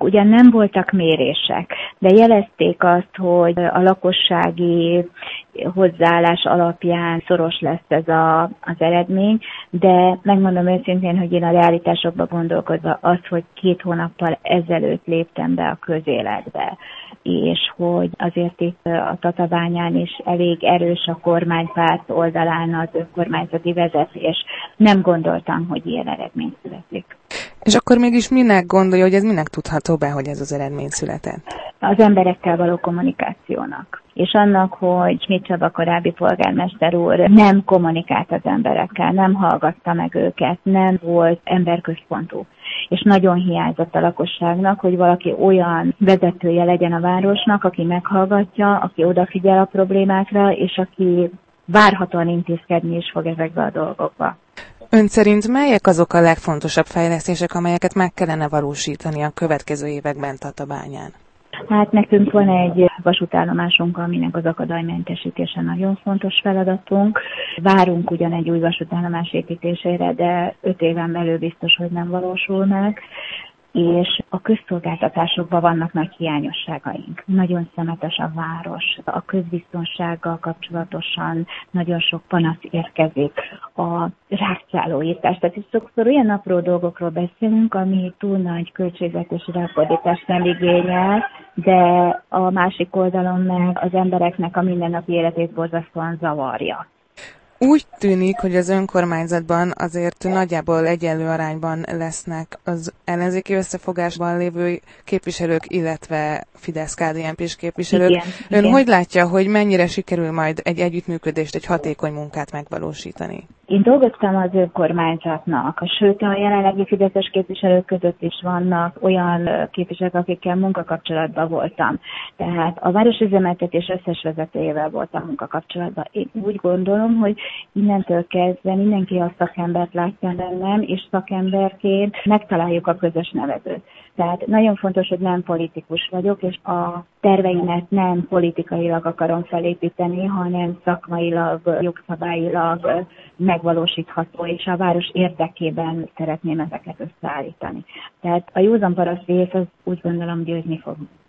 ugyan nem voltak mérések, de jelezték azt, hogy a lakossági hozzáállás alapján szoros lesz ez az eredmény, de megmondom őszintén, hogy én a realitásokba gondolkodva az, hogy 2 hónappal ezelőtt léptem be a közéletbe, és hogy azért itt a Tatabányán is elég erős a kormánypárt oldalán az önkormányzati vezetés. Nem gondoltam, hogy ilyen eredmény születik. És akkor mégis minek gondolja, hogy ez minek tudható be, hogy ez az eredmény született? Az emberekkel való kommunikációnak. És annak, hogy Schmidt Csaba korábbi polgármester úr nem kommunikált az emberekkel, nem hallgatta meg őket, nem volt emberközpontú. És nagyon hiányzott a lakosságnak, hogy valaki olyan vezetője legyen a városnak, aki meghallgatja, aki odafigyel a problémákra, és aki várhatóan intézkedni is fog ezekbe a dolgokba. Ön szerint melyek azok a legfontosabb fejlesztések, amelyeket meg kellene valósítani a következő években Tatabányán? Hát nekünk van egy vasútállomásunk, aminek az akadálymentesítése nagyon fontos feladatunk. Várunk ugyan egy új vasútállomás építésére, de 5 éven belül biztos, hogy nem valósul meg. És a közszolgáltatásokban vannak nagy hiányosságaink. Nagyon szemetes a város. A közbiztonsággal kapcsolatosan nagyon sok panasz érkezik. A rákcsálóírtás. Tehát is sokszor olyan apró dolgokról beszélünk, ami túl nagy költségvetési ráfordítást nem igényel, de a másik oldalon meg az embereknek a mindennapi életét borzasztóan zavarja. Úgy tűnik, hogy az önkormányzatban azért nagyjából egyenlő arányban lesznek az ellenzéki összefogásban lévő képviselők, illetve Fidesz-KDNP-s képviselők. Igen. Ön hogy látja, hogy mennyire sikerül majd egy együttműködést, egy hatékony munkát megvalósítani? Én dolgoztam az önkormányzatnak, sőt a jelenlegi fideszes képviselők között is vannak olyan képviselők, akikkel munkakapcsolatban voltam. Tehát a városüzemeltetés összes vezetőjével voltam munkakapcsolatban. Én úgy gondolom, hogy innentől kezdve mindenki a szakembert látja bennem, és szakemberként megtaláljuk a közös nevezőt. Tehát nagyon fontos, hogy nem politikus vagyok, és a terveimet nem politikailag akarom felépíteni, hanem szakmailag, jogszabályilag megvalósítható, és a város érdekében szeretném ezeket összeállítani. Tehát a józan paraszt rész az úgy gondolom győzni fog.